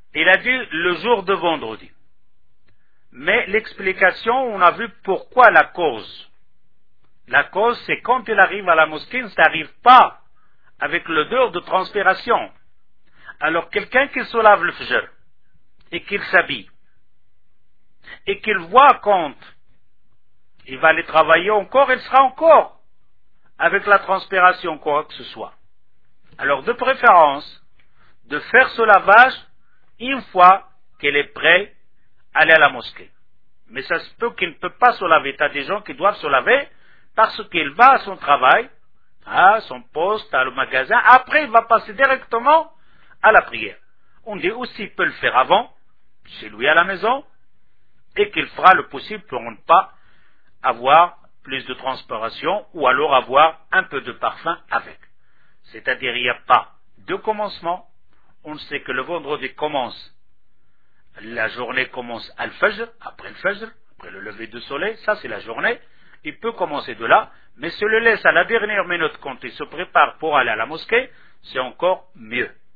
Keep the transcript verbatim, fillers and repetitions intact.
Il a dit le jour de vendredi. Mais l'explication, on a vu pourquoi la cause. La cause, c'est quand il arrive à la mosquée, ça n'arrive pas avec l'odeur de transpiration. Alors quelqu'un qui se lave le fajr et qu'il s'habille et qu'il voit quand il va aller travailler encore, il sera encore avec la transpiration, quoi que ce soit. Alors de préférence, de faire ce lavage une fois qu'il est prêt à aller à la mosquée. Mais ça se peut qu'il ne peut pas se laver. Il y a des gens qui doivent se laver parce qu'il va à son travail, à son poste, à le magasin. Après, il va passer directement à la prière. On dit aussi qu'il peut le faire avant, chez lui à la maison, et qu'il fera le possible pour ne pas avoir plus de transpiration ou alors avoir un peu de parfum avec. C'est-à-dire il n'y a pas de commencement. On sait que le vendredi commence, la journée commence à al-fajr, après le fajr, après le lever du soleil, ça c'est la journée. Il peut commencer de là, mais se le laisse à la dernière minute quand il se prépare pour aller à la mosquée, c'est encore mieux.